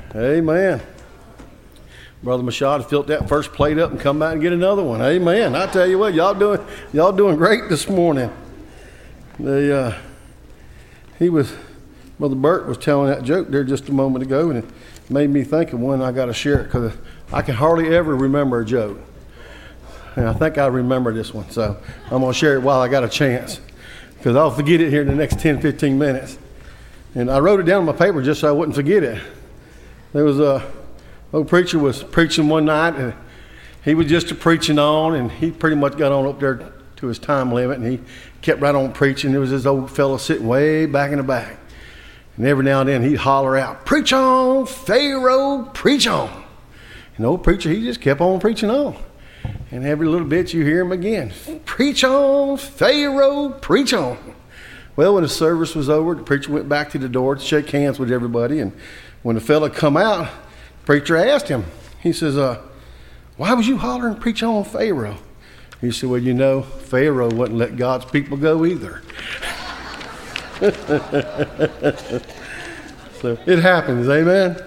Amen. Brother Mashad filled that first plate up and come back and get another one. Amen. I tell you what, y'all doing great this morning. Brother Burt was telling that joke there just a moment ago, and it made me think of one. I got to share it because I can hardly ever remember a joke. And I think I remember this one, so I'm going to share it while I got a chance because I'll forget it here in the next 10, 15 minutes. And I wrote it down on my paper just so I wouldn't forget it. There was a old preacher was preaching one night, and he was just preaching on, and he pretty much got on up there to his time limit, and he kept right on preaching. There was this old fellow sitting way back in the back, and every now and then he'd holler out, "Preach on, Pharaoh, preach on." And the old preacher, he just kept on preaching on, and every little bit you hear him again, "Preach on, Pharaoh, preach on." Well, when the service was over, the preacher went back to the door to shake hands with everybody, and when the fella come out, the preacher asked him, he says, "Why was you hollering, preach on, Pharaoh?" He said, "Well, you know, Pharaoh wouldn't let God's people go either." So it happens, amen?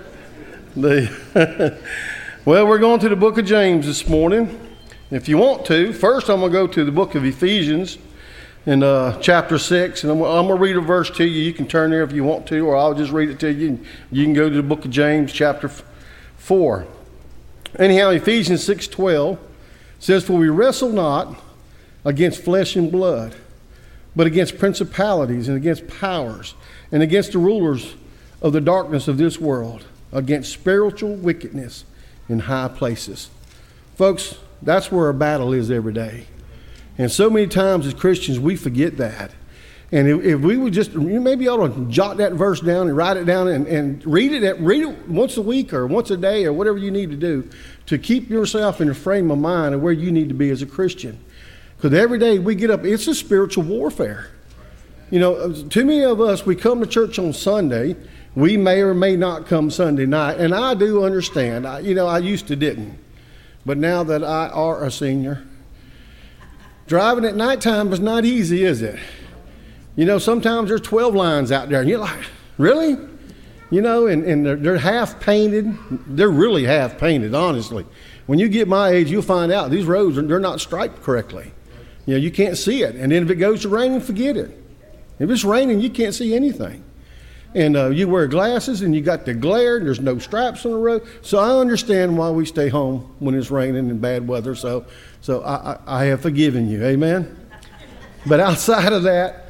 Well, we're going to the book of James this morning. If you want to, first I'm going to go to the book of Ephesians in chapter 6, and I'm going to read a verse to you. You can turn there if you want to, or I'll just read it to you. You can go to the book of James, chapter 4. Anyhow, Ephesians 6:12 says, "For we wrestle not against flesh and blood, but against principalities and against powers and against the rulers of the darkness of this world, against spiritual wickedness in high places." Folks, that's where our battle is every day. And so many times as Christians, we forget that. And if we would just, maybe you ought to jot that verse down and write it down and read it once a week or once a day or whatever you need to do to keep yourself in a frame of mind of where you need to be as a Christian. Because every day we get up, it's a spiritual warfare. You know, too many of us, we come to church on Sunday. We may or may not come Sunday night. And I do understand. I used to didn't. But now that I are a senior, driving at nighttime is not easy, is it? You know, sometimes there's 12 lines out there, and you're like, really? You know, and they're half painted. They're really half painted, honestly. When you get my age, you'll find out these roads, they're not striped correctly. You know, you can't see it. And then if it goes to raining, forget it. If it's raining, you can't see anything. And you wear glasses, and you got the glare, and there's no stripes on the road. So I understand why we stay home when it's raining and bad weather. So I have forgiven you. Amen? But outside of that,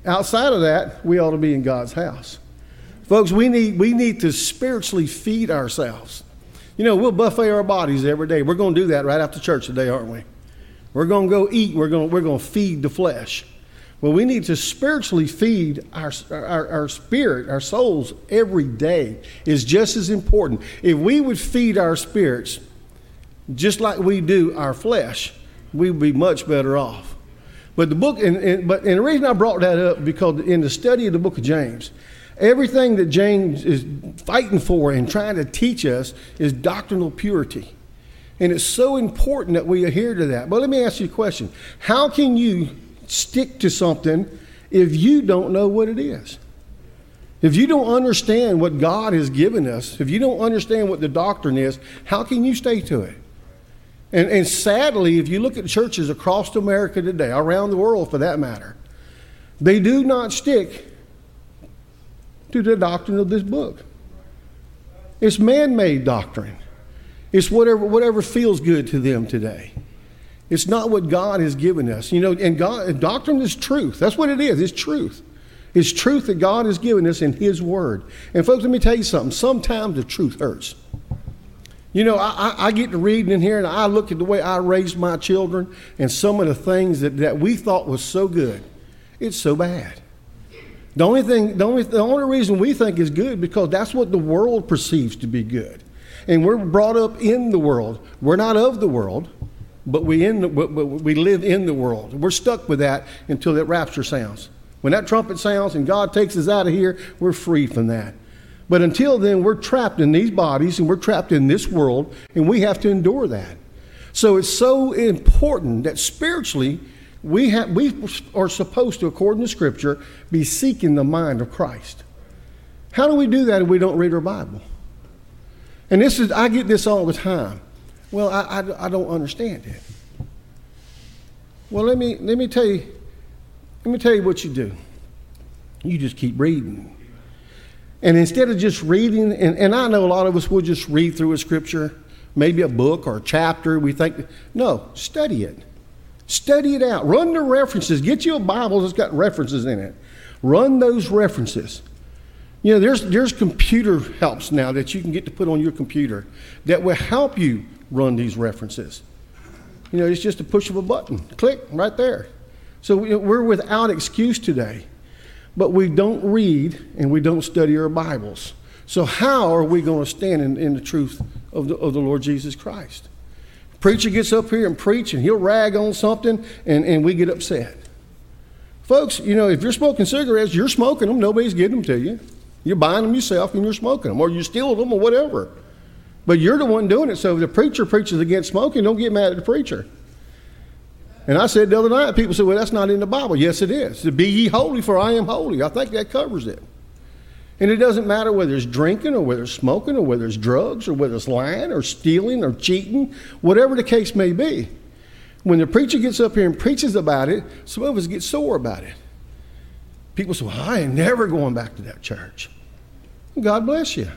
we ought to be in God's house. Folks, we need to spiritually feed ourselves. You know, we'll buffet our bodies every day. We're going to do that right after church today, aren't we? We're going to go eat. We're going to feed the flesh. Well, we need to spiritually feed our spirit, our souls every day is just as important. If we would feed our spirits just like we do our flesh, we would be much better off. But the book, and the reason I brought that up, because in the study of the book of James, everything that James is fighting for and trying to teach us is doctrinal purity. And it's so important that we adhere to that. But let me ask you a question. How can you stick to something if you don't know what it is? If you don't understand what God has given us, if you don't understand what the doctrine is, how can you stay to it? And sadly, if you look at churches across America today, around the world for that matter, they do not stick to the doctrine of this book. It's man-made doctrine. It's whatever feels good to them today. It's not what God has given us. You know, and doctrine is truth. That's what it is. It's truth. It's truth that God has given us in His Word. And folks, let me tell you something. Sometimes the truth hurts. You know, I get to reading in here, and I look at the way I raised my children and some of the things that we thought was so good. It's so bad. The only reason we think is good because that's what the world perceives to be good. And we're brought up in the world. We're not of the world, but we live in the world. We're stuck with that until that rapture sounds. When that trumpet sounds and God takes us out of here, we're free from that. But until then, we're trapped in these bodies and we're trapped in this world, and we have to endure that. So it's so important that spiritually we are supposed to, according to Scripture, be seeking the mind of Christ. How do we do that if we don't read our Bible? And I get this all the time. Well, I don't understand it. Well, let me tell you what you do. You just keep reading. And instead of just reading, and I know a lot of us will just read through a scripture, maybe a book or a chapter, we think, no, study it. Study it out. Run the references. Get you a Bible that's got references in it. Run those references. You know, there's computer helps now that you can get to put on your computer that will help you run these references. You know, it's just a push of a button. Click right there. So we're without excuse today. But we don't read and we don't study our Bibles. So how are we going to stand in the truth of the Lord Jesus Christ? Preacher gets up here and preach and he'll rag on something and we get upset. Folks, you know, if you're smoking cigarettes, you're smoking them. Nobody's getting them to you. You're buying them yourself and you're smoking them, or you're stealing them or whatever. But you're the one doing it. So if the preacher preaches against smoking, don't get mad at the preacher. And I said the other night, people said, well, that's not in the Bible. Yes, it is. To be ye holy, for I am holy. I think that covers it. And it doesn't matter whether it's drinking or whether it's smoking or whether it's drugs or whether it's lying or stealing or cheating, whatever the case may be. When the preacher gets up here and preaches about it, some of us get sore about it. People say, well, I ain't never going back to that church. God bless you.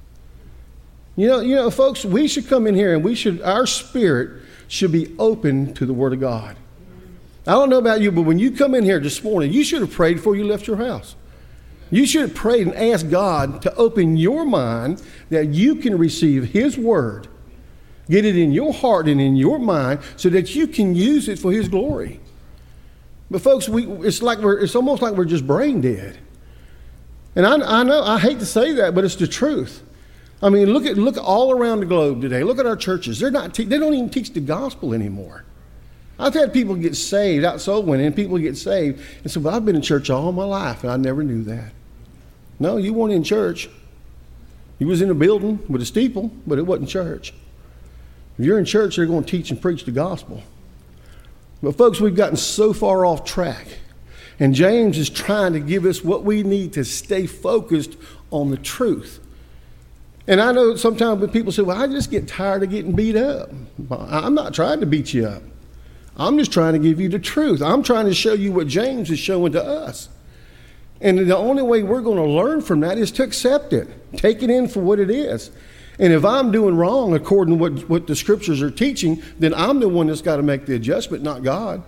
You know, folks, we should come in here and our spirit should be open to the Word of God. I don't know about you, but when you come in here this morning, you should have prayed before you left your house. You should have prayed and asked God to open your mind that you can receive His Word, get it in your heart and in your mind so that you can use it for His glory. But folks, it's almost like we're just brain dead. And I know, I hate to say that, but it's the truth. I mean, look all around the globe today. Look at our churches. They don't even teach the gospel anymore. I've had people get saved, out soul winning, and people get saved and say, well, I've been in church all my life, and I never knew that. No, you weren't in church. You was in a building with a steeple, but it wasn't church. If you're in church, they're going to teach and preach the gospel. But folks, we've gotten so far off track. And James is trying to give us what we need to stay focused on the truth. And I know sometimes when people say, well, I just get tired of getting beat up. I'm not trying to beat you up. I'm just trying to give you the truth. I'm trying to show you what James is showing to us. And the only way we're going to learn from that is to accept it. Take it in for what it is. And if I'm doing wrong according to what the scriptures are teaching, then I'm the one that's got to make the adjustment, not God.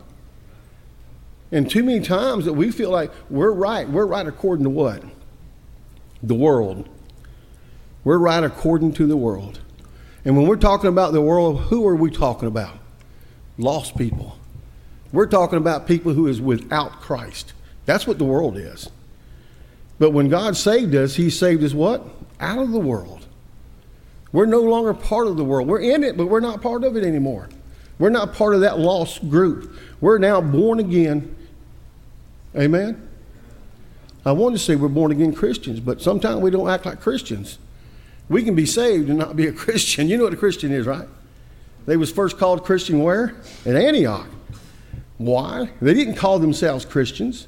And too many times that we feel like we're right. We're right according to what? The world. We're right according to the world. And when we're talking about the world, who are we talking about? Lost people. We're talking about people who is without Christ. That's what the world is. But when God saved us, He saved us what? Out of the world. We're no longer part of the world. We're in it, but we're not part of it anymore. We're not part of that lost group. We're now born again. Amen? I wanted to say we're born again Christians, but sometimes we don't act like Christians. We can be saved and not be a Christian. You know what a Christian is, right? They was first called Christian where? At Antioch. Why? They didn't call themselves Christians.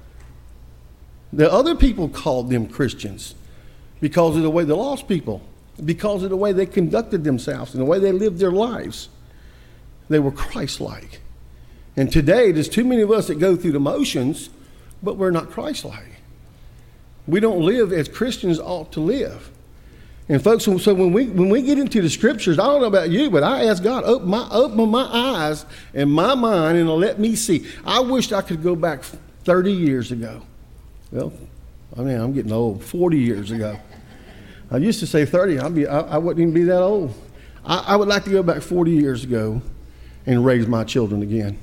The other people called them Christians because of the way the lost people, because of the way they conducted themselves and the way they lived their lives. They were Christ-like. And today, there's too many of us that go through the motions, but we're not Christ-like. We don't live as Christians ought to live. And folks, so when we get into the scriptures, I don't know about you, but I ask God, open my eyes and my mind and let me see. I wished I could go back 30 years ago. Well, I mean, I'm getting old. 40 years ago. I used to say 30. I wouldn't even be that old. I would like to go back 40 years ago and raise my children again.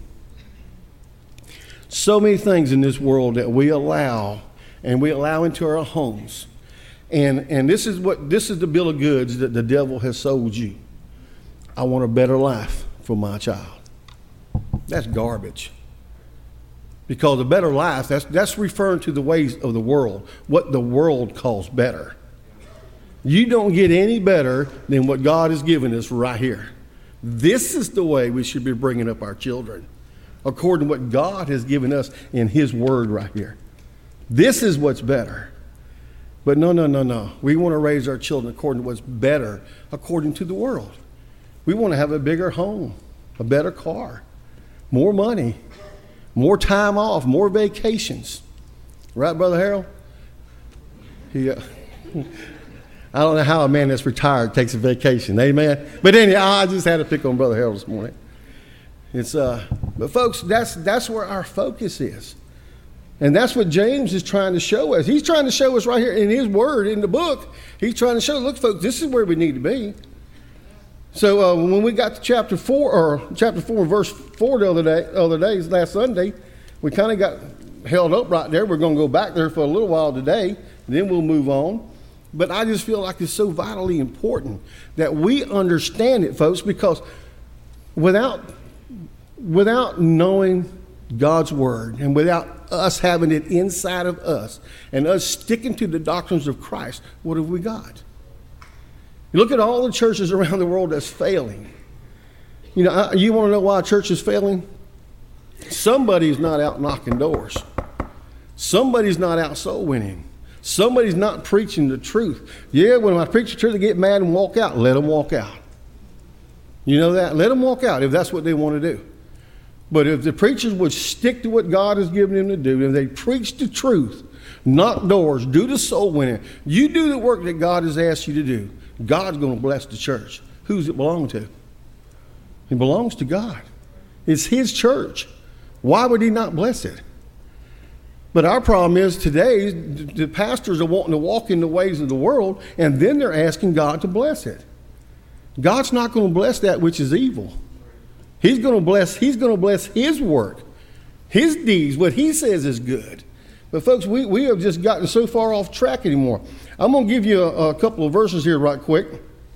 So many things in this world that we allow into our homes. And this is the bill of goods that the devil has sold you. I want a better life for my child. That's garbage. Because a better life, that's referring to the ways of the world, what the world calls better. You don't get any better than what God has given us right here. This is the way we should be bringing up our children, according to what God has given us in His Word right here. This is what's better. But no. We want to raise our children according to what's better, according to the world. We want to have a bigger home, a better car, more money, more time off, more vacations. Right, Brother Harold? I don't know how a man that's retired takes a vacation. Amen? But anyway, I just had to pick on Brother Harold this morning. But folks, that's where our focus is. And that's what James is trying to show us. He's trying to show us right here in his word, in the book. He's trying to show, look, folks, this is where we need to be. So when we got to chapter 4, verse 4 the other day, last Sunday, we kind of got held up right there. We're going to go back there for a little while today, and then we'll move on. But I just feel like it's so vitally important that we understand it, folks, because without knowing God's word and without us having it inside of us and us sticking to the doctrines of Christ, what have we got? You look at all the churches around the world that's failing. You know, you want to know why a church is failing? Somebody's not out knocking doors. Somebody's not out soul winning. Somebody's not preaching the truth. Yeah, when I preach the truth, they get mad and walk out. Let them walk out. You know that? Let them walk out if that's what they want to do. But if the preachers would stick to what God has given them to do, and they preach the truth, knock doors, do the soul winning, you do the work that God has asked you to do, God's going to bless the church. Who's it belong to? It belongs to God. It's his church. Why would he not bless it? But our problem is today, the pastors are wanting to walk in the ways of the world, and then they're asking God to bless it. God's not going to bless that which is evil. He's going to bless his work, his deeds, what he says is good. But folks, we have just gotten so far off track anymore. I'm going to give you a couple of verses here right quick,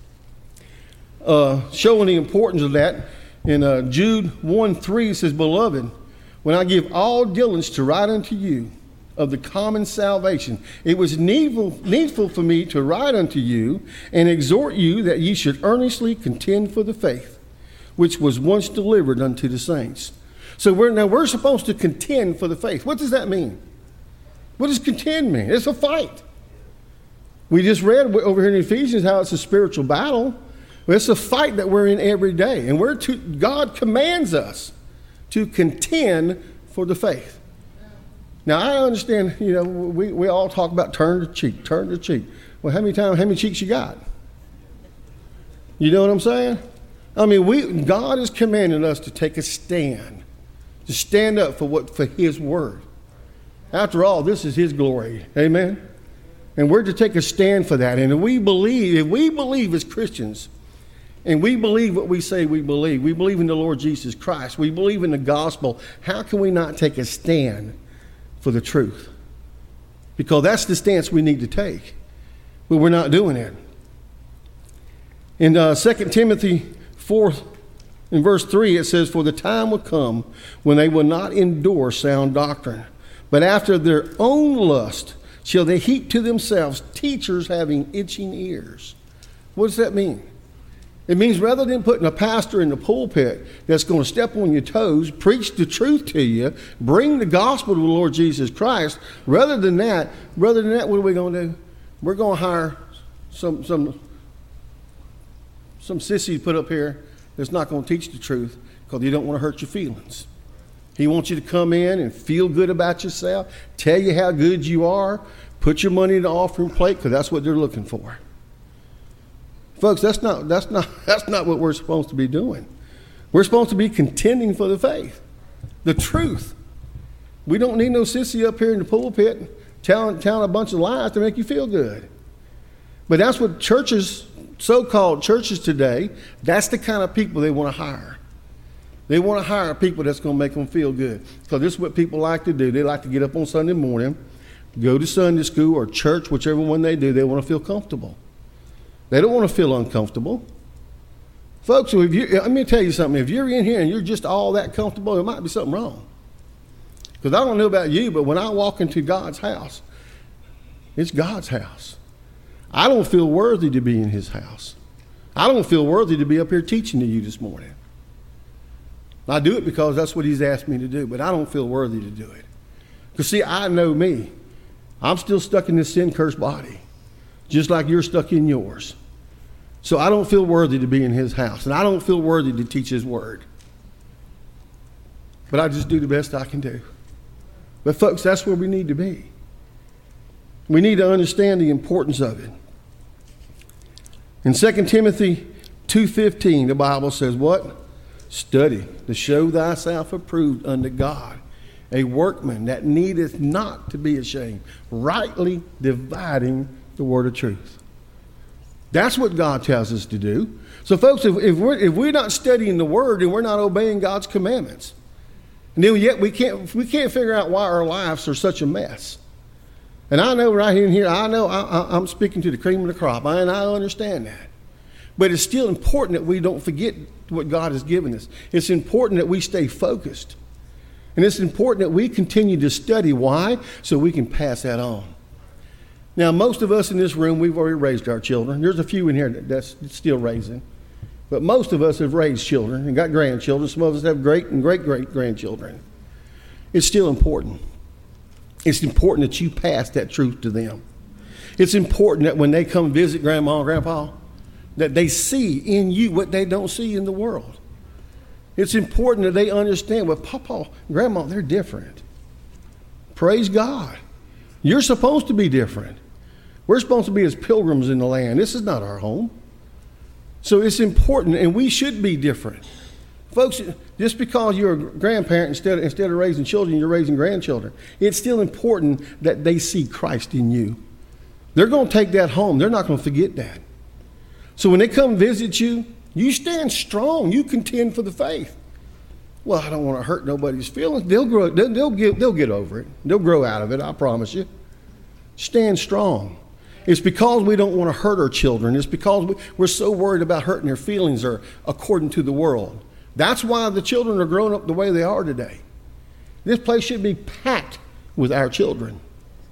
showing the importance of that. In Jude 1:3 it says, Beloved, when I give all diligence to write unto you of the common salvation, it was needful for me to write unto you and exhort you that ye should earnestly contend for the faith, which was once delivered unto the saints. So we're supposed to contend for the faith. What does that mean? What does contend mean? It's a fight. We just read over here in Ephesians how it's a spiritual battle. Well, it's a fight that we're in every day. And God commands us to contend for the faith. Now, I understand, you know, we all talk about turn the cheek. Well, how many cheeks you got? You know what I'm saying? I mean, God is commanding us to take a stand, to stand up for his word. After all, this is his glory. Amen? And we're to take a stand for that. And if we believe as Christians, and we believe what we say we believe in the Lord Jesus Christ, we believe in the gospel, how can we not take a stand for the truth? Because that's the stance we need to take. But we're not doing it. In 2 Timothy 4, in verse 3, it says, For the time will come when they will not endure sound doctrine, but after their own lust shall they heap to themselves teachers having itching ears. What does that mean? It means rather than putting a pastor in the pulpit that's going to step on your toes, preach the truth to you, bring the gospel to the Lord Jesus Christ, rather than that, what are we going to do? We're going to hire some sissy to put up here that's not going to teach the truth because you don't want to hurt your feelings. He wants you to come in and feel good about yourself, tell you how good you are, put your money in the offering plate because that's what they're looking for. Folks, that's not what we're supposed to be doing. We're supposed to be contending for the faith, the truth. We don't need no sissy up here in the pulpit telling a bunch of lies to make you feel good. But that's what churches, so-called churches today, that's the kind of people they want to hire. They want to hire people that's going to make them feel good. Because this is what people like to do. They like to get up on Sunday morning, go to Sunday school or church, whichever one they do, they want to feel comfortable. They don't want to feel uncomfortable. Folks, let me tell you something. If you're in here and you're just all that comfortable, there might be something wrong. Because I don't know about you, but when I walk into God's house, it's God's house. I don't feel worthy to be in his house. I don't feel worthy to be up here teaching to you this morning. I do it because that's what he's asked me to do, but I don't feel worthy to do it. Because see, I know me. I'm still stuck in this sin-cursed body, just like you're stuck in yours. So I don't feel worthy to be in his house, and I don't feel worthy to teach his word. But I just do the best I can do. But folks, that's where we need to be. We need to understand the importance of it. In 2 Timothy 2:15, the Bible says what? Study to show thyself approved unto God, a workman that needeth not to be ashamed, rightly dividing the word of truth. That's what God tells us to do. So folks, if we're not studying the word, then we're not obeying God's commandments. And then yet we can't figure out why our lives are such a mess. And I know right in here, I'm speaking to the cream of the crop, and I understand that. But it's still important that we don't forget what God has given us. It's important that we stay focused. And it's important that we continue to study. Why? So we can pass that on. Now, most of us in this room, we've already raised our children. There's a few in here that's still raising. But most of us have raised children and got grandchildren. Some of us have great and great-great-grandchildren. It's still important. It's important that you pass that truth to them. It's important that when they come visit Grandma and Grandpa, that they see in you what they don't see in the world. It's important that they understand, well, Papa and Grandma, they're different. Praise God. You're supposed to be different. We're supposed to be as pilgrims in the land. This is not our home. So it's important, and we should be different. Folks, just because you're a grandparent, instead of raising children, you're raising grandchildren. It's still important that they see Christ in you. They're going to take that home. They're not going to forget that. So when they come visit you, you stand strong. You contend for the faith. Well, I don't want to hurt nobody's feelings. They'll get over it. They'll grow out of it, I promise you. Stand strong. It's because we don't want to hurt our children. It's because we're so worried about hurting their feelings or according to the world. That's why the children are growing up the way they are today. This place should be packed with our children,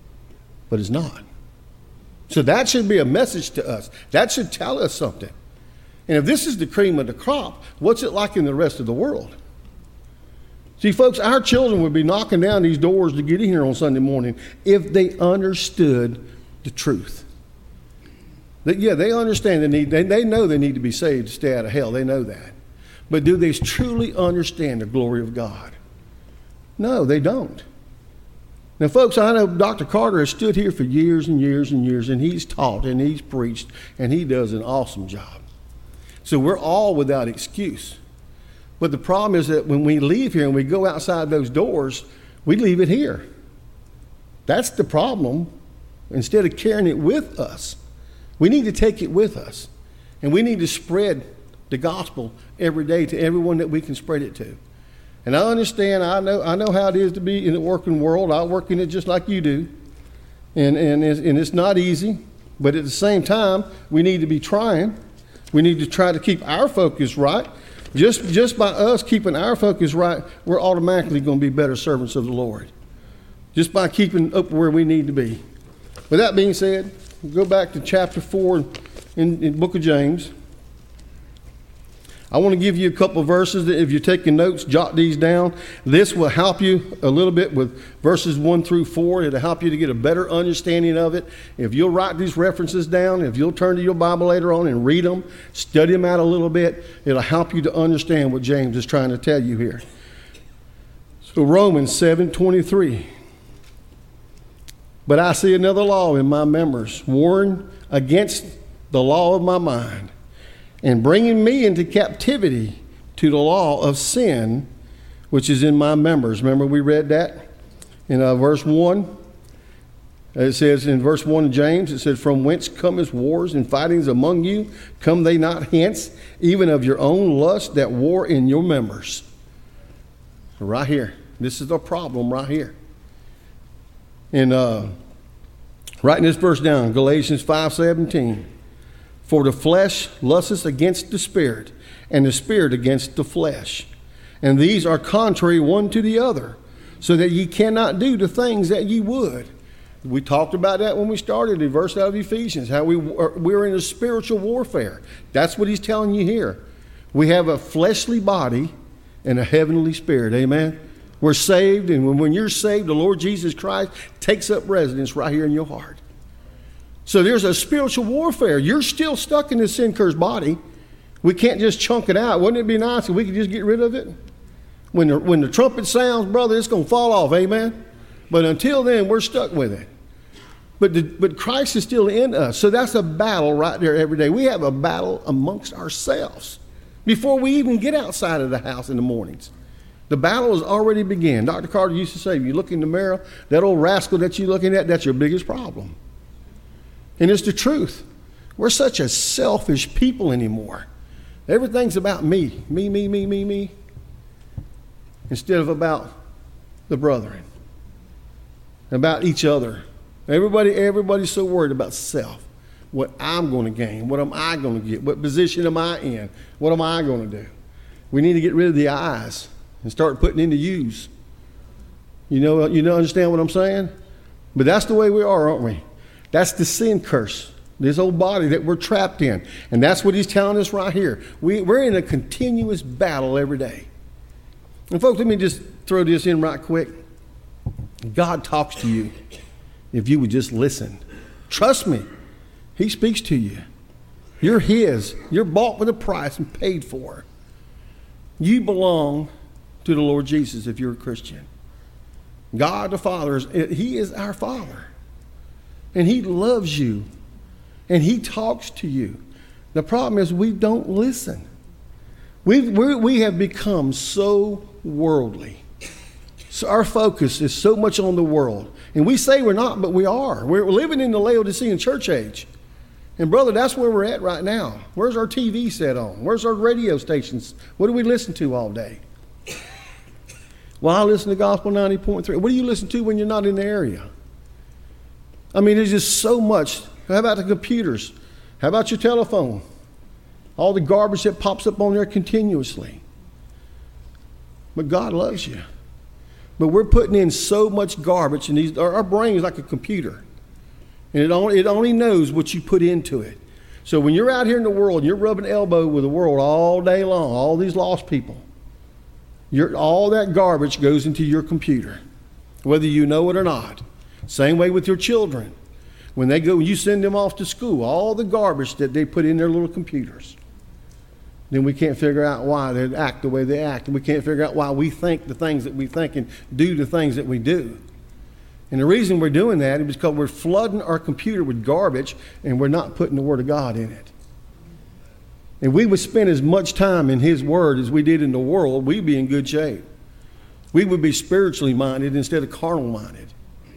but it's not. So that should be a message to us. That should tell us something. And if this is the cream of the crop, what's it like in the rest of the world? See, folks, our children would be knocking down these doors to get in here on Sunday morning if they understood the truth. They understand the need. They know they need to be saved to stay out of hell. They know that. But do they truly understand the glory of God? No, they don't. Now, folks, I know Dr. Carter has stood here for years and years and years, and he's taught and he's preached, and he does an awesome job. So we're all without excuse. But the problem is that when we leave here and we go outside those doors, we leave it here. That's the problem. Instead of carrying it with us, we need to take it with us. And we need to spread the gospel every day to everyone that we can spread it to. And I understand, I know how it is to be in the working world. I work in it just like you do. And it's not easy, but at the same time, we need to be trying. We need to try to keep our focus right. Just by us keeping our focus right, we're automatically going to be better servants of the Lord. Just by keeping up where we need to be. With that being said, we'll go back to chapter 4 in the book of James. I want to give you a couple of verses that if you're taking notes, jot these down. This will help you a little bit with verses 1 through 4. It'll help you to get a better understanding of it. If you'll write these references down, if you'll turn to your Bible later on and read them, study them out a little bit, it'll help you to understand what James is trying to tell you here. So Romans 7:23. But I see another law in my members, warring against the law of my mind, and bringing me into captivity to the law of sin, which is in my members. Remember we read that in verse 1? It says in verse 1 of James, it says, from whence cometh wars and fightings among you? Come they not hence, even of your own lust that war in your members? Right here. This is the problem right here. And writing this verse down, Galatians 5:17. For the flesh lusteth against the spirit, and the spirit against the flesh. And these are contrary one to the other, so that ye cannot do the things that ye would. We talked about that when we started the verse out of Ephesians, how we're in a spiritual warfare. That's what he's telling you here. We have a fleshly body and a heavenly spirit. Amen? We're saved, and when you're saved, the Lord Jesus Christ takes up residence right here in your heart. So there's a spiritual warfare. You're still stuck in this sin-cursed body. We can't just chunk it out. Wouldn't it be nice if we could just get rid of it? When the trumpet sounds, brother, it's going to fall off, amen? But until then, we're stuck with it. But Christ is still in us. So that's a battle right there every day. We have a battle amongst ourselves before we even get outside of the house in the mornings. The battle has already begun. Dr. Carter used to say, if you look in the mirror, that old rascal that you're looking at, that's your biggest problem. And it's the truth. We're such a selfish people anymore. Everything's about me, me, instead of about the brethren, about each other. Everybody's so worried about self. What I'm going to gain, what am I going to get, what position am I in, what am I going to do? We need to get rid of the I's and start putting in the U's. You know, understand what I'm saying? But that's the way we are, aren't we? That's the sin curse, this old body that we're trapped in. And that's what he's telling us right here. We're in a continuous battle every day. And folks, let me just throw this in right quick. God talks to you if you would just listen. Trust me, he speaks to you. You're his. You're bought with a price and paid for. You belong to the Lord Jesus if you're a Christian. God the Father, he is our Father. And he loves you. And he talks to you. The problem is we don't listen. We have become so worldly. So our focus is so much on the world. And we say we're not, but we are. We're living in the Laodicean church age. And brother, that's where we're at right now. Where's our TV set on? Where's our radio stations? What do we listen to all day? Well, I listen to Gospel 90.3. What do you listen to when you're not in the area? I mean, there's just so much. How about the computers? How about your telephone? All the garbage that pops up on there continuously. But God loves you. But we're putting in so much garbage, and our brain is like a computer. And it only knows what you put into it. So when you're out here in the world, and you're rubbing elbow with the world all day long, all these lost people, all that garbage goes into your computer, whether you know it or not. Same way with your children. When you send them off to school, all the garbage that they put in their little computers. Then we can't figure out why they act the way they act. And we can't figure out why we think the things that we think and do the things that we do. And the reason we're doing that is because we're flooding our computer with garbage and we're not putting the Word of God in it. And we would spend as much time in His Word as we did in the world, we'd be in good shape. We would be spiritually minded instead of carnal minded.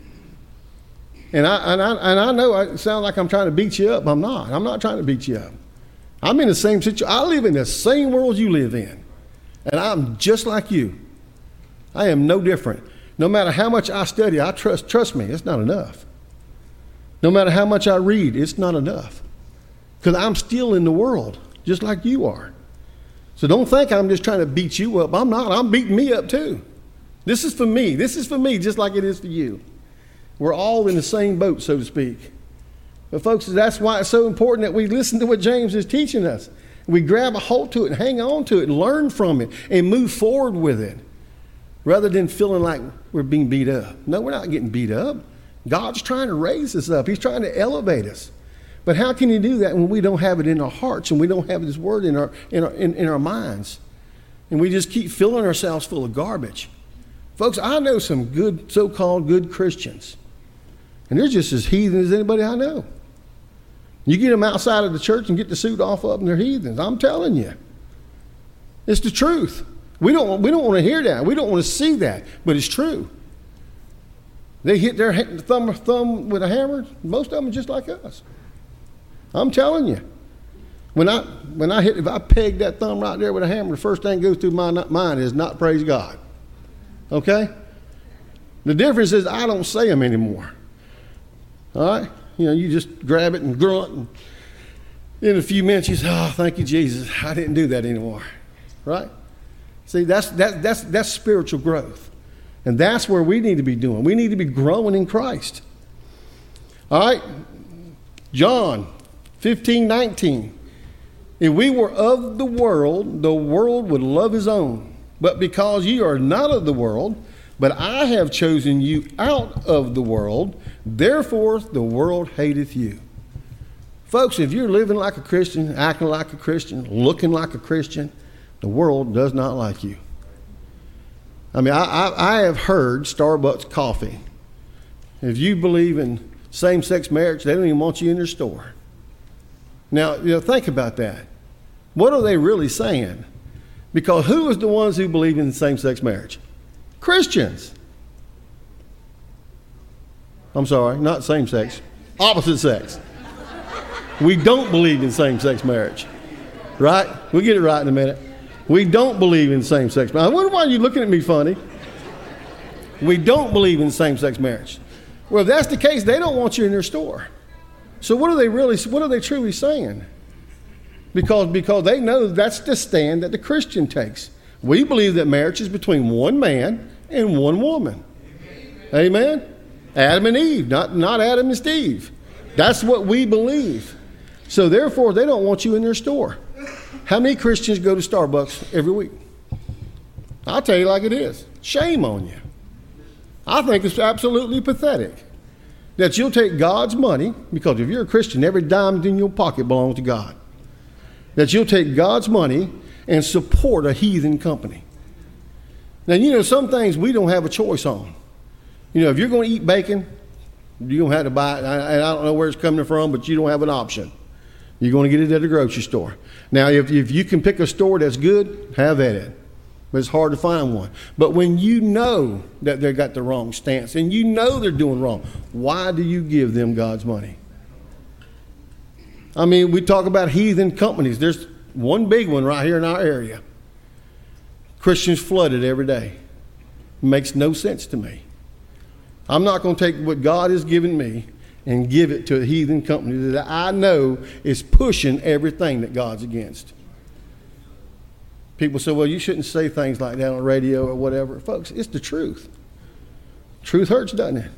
And I know I sound like I'm trying to beat you up. I'm not. I'm not trying to beat you up. I'm in the same situation. I live in the same world you live in. And I'm just like you. I am no different. No matter how much I study, trust me, it's not enough. No matter how much I read, it's not enough. Because I'm still in the world, just like you are. So don't think I'm just trying to beat you up. I'm not. I'm beating me up too. This is for me. This is for me just like it is for you. We're all in the same boat, so to speak. But folks, that's why it's so important that we listen to what James is teaching us. We grab a hold to it and hang on to it and learn from it and move forward with it rather than feeling like we're being beat up. No, we're not getting beat up. God's trying to raise us up. He's trying to elevate us. But how can He do that when we don't have it in our hearts and we don't have His Word in our minds? And we just keep filling ourselves full of garbage. Folks, I know some good, so-called good Christians. And they're just as heathen as anybody I know. You get them outside of the church and get the suit off of them, they're heathens. I'm telling you. It's the truth. We don't want to hear that. We don't want to see that. But it's true. They hit their thumb with a hammer. Most of them are just like us. I'm telling you. If I peg that thumb right there with a hammer, the first thing that goes through my mind is not praise God. Okay? The difference is I don't say them anymore. All right? You just grab it and grunt, and in a few minutes you say, "Oh, thank you, Jesus. I didn't do that anymore." Right? See, that's spiritual growth. And that's where we need to be doing. We need to be growing in Christ. All right? John 15:19. If we were of the world would love his own. But because ye are not of the world, But I have chosen you out of the world, therefore the world hateth you. Folks, if you're living like a Christian, acting like a Christian, looking like a Christian, the world does not like you. I mean, I have heard Starbucks coffee. If you believe in same-sex marriage, they don't even want you in their store. Now, think about that. What are they really saying? Because who is the ones who believe in same-sex marriage? Christians. I'm sorry, not same-sex, opposite sex. We don't believe in same-sex marriage, right? We'll get it right in a minute. We don't believe in same-sex marriage. I wonder why you're looking at me funny. We don't believe in same-sex marriage. Well, if that's the case, they don't want you in their store. So what are they truly saying? Because they know that's the stand that the Christian takes. We believe that marriage is between one man and one woman. Amen? Adam and Eve, not Adam and Steve. That's what we believe. So therefore, they don't want you in their store. How many Christians go to Starbucks every week? I'll tell you like it is. Shame on you. I think it's absolutely pathetic that you'll take God's money, because if you're a Christian, every dime in your pocket belongs to God. That you'll take God's money and support a heathen company. Now, some things we don't have a choice on. If you're going to eat bacon, you're going to have to buy it. And I don't know where it's coming from, but you don't have an option. You're going to get it at the grocery store. Now, if you can pick a store that's good, have at it. But it's hard to find one. But when you know that they've got the wrong stance and you know they're doing wrong, why do you give them God's money? I mean, we talk about heathen companies. There's one big one right here in our area. Christians flooded every day. Makes no sense to me. I'm not going to take what God has given me and give it to a heathen company that I know is pushing everything that God's against. People say, well, you shouldn't say things like that on the radio or whatever. Folks, it's the truth. Truth hurts, doesn't it?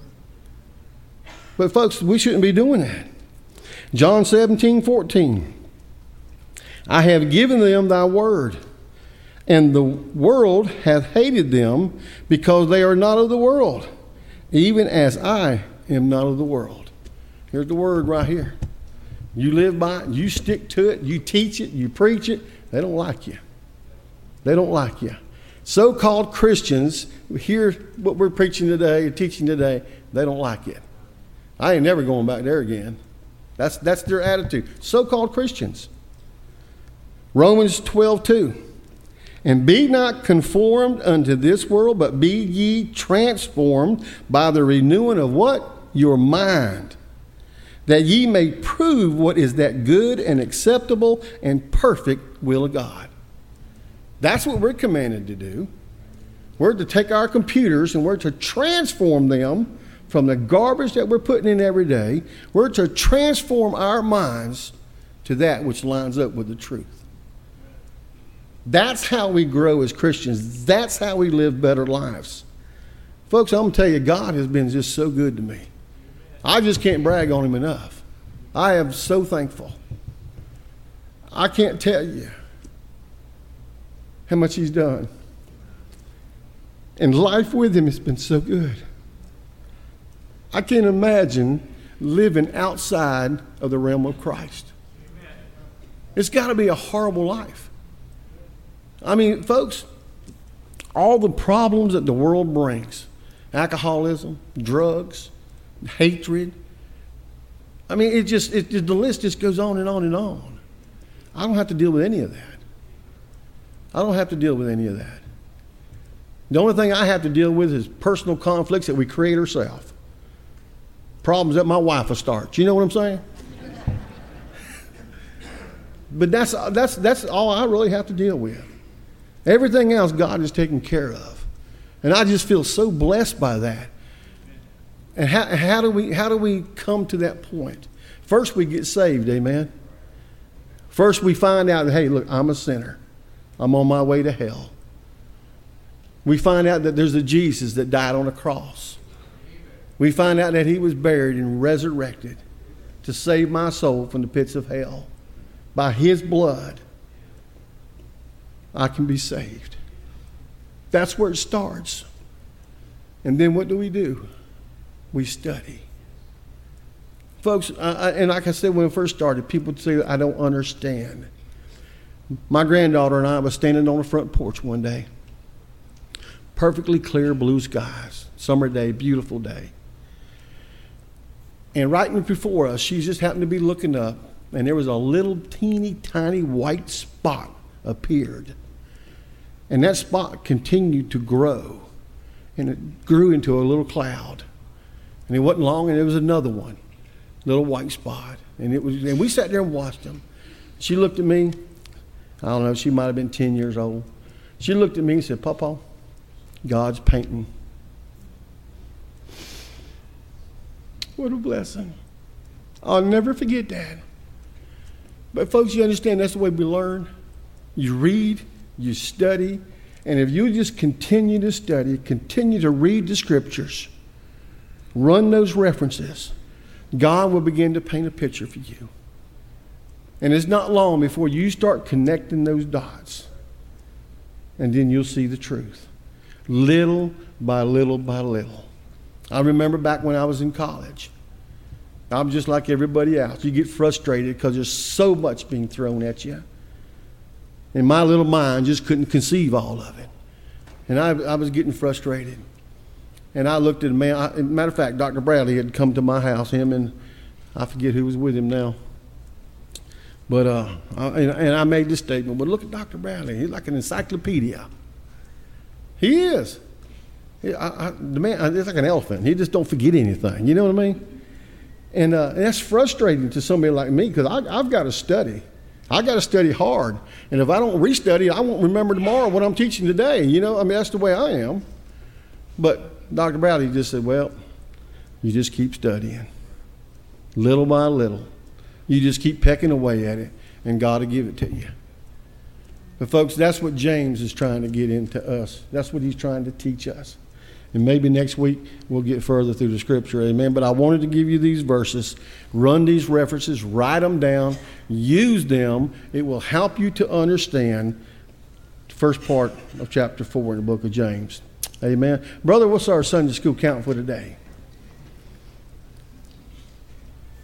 But folks, we shouldn't be doing that. John 17:14. I have given them thy word, and the world hath hated them, because they are not of the world, even as I am not of the world. Here's the word right here. You live by it, you stick to it, you teach it, you preach it. They don't like you. They don't like you. So-called Christians hear what we're preaching today, teaching today. They don't like it. I ain't never going back there again. That's their attitude. So-called Christians. Romans 12:2. And be not conformed unto this world, but be ye transformed by the renewing of what? Your mind. That ye may prove what is that good and acceptable and perfect will of God. That's what we're commanded to do. We're to take our computers and we're to transform them from the garbage that we're putting in every day. We're to transform our minds to that which lines up with the truth. That's how we grow as Christians. That's how we live better lives. Folks, I'm going to tell you, God has been just so good to me. I just can't brag on him enough. I am so thankful. I can't tell you how much he's done. And life with him has been so good. I can't imagine living outside of the realm of Christ. It's got to be a horrible life. I mean, folks, all the problems that the world brings, alcoholism, drugs, hatred, I mean, the list just goes on and on and on. I don't have to deal with any of that. I don't have to deal with any of that. The only thing I have to deal with is personal conflicts that we create ourselves. Problems that my wife will start. You know what I'm saying? But that's all I really have to deal with. Everything else God is taking care of. And I just feel so blessed by that. And how do we come to that point? First we get saved, amen? First we find out that, hey, look, I'm a sinner. I'm on my way to hell. We find out that there's a Jesus that died on a cross. We find out that he was buried and resurrected to save my soul from the pits of hell. By his blood, I can be saved. That's where it starts. And then what do? We study. Folks, and like I said when I first started, people would say, I don't understand. My granddaughter and I was standing on the front porch one day. Perfectly clear blue skies. Summer day, beautiful day. And right before us, she just happened to be looking up, and there was a little teeny tiny white spot appeared. And that spot continued to grow. And it grew into a little cloud. And it wasn't long, and there was another one. Little white spot. And we sat there and watched them. She looked at me. I don't know, she might have been 10 years old. She looked at me and said, Papa, God's painting. What a blessing. I'll never forget that. But folks, you understand that's the way we learn. You read, you study, and if you just continue to study, continue to read the scriptures, run those references, God will begin to paint a picture for you. And it's not long before you start connecting those dots. And then you'll see the truth. Little by little by little. I remember back when I was in college. I'm just like everybody else. You get frustrated because there's so much being thrown at you. And my little mind just couldn't conceive all of it. And I was getting frustrated. And I looked at a man. Matter of fact, Dr. Bradley had come to my house, him and I forget who was with him now. But I made this statement. But look at Dr. Bradley. He's like an encyclopedia. He is. The man, it's like an elephant. He just don't forget anything. You know what I mean? And that's frustrating to somebody like me because I've got to study. I've got to study hard. And if I don't restudy, I won't remember tomorrow what I'm teaching today. You know, I mean, that's the way I am. But Dr. Bradley just said, well, you just keep studying. Little by little. You just keep pecking away at it, and God will give it to you. But folks, that's what James is trying to get into us. That's what he's trying to teach us. And maybe next week we'll get further through the scripture, amen. But I wanted to give you these verses, run these references, write them down, use them. It will help you to understand the first part of chapter 4 in the book of James. Amen. Brother, what's our Sunday school count for today?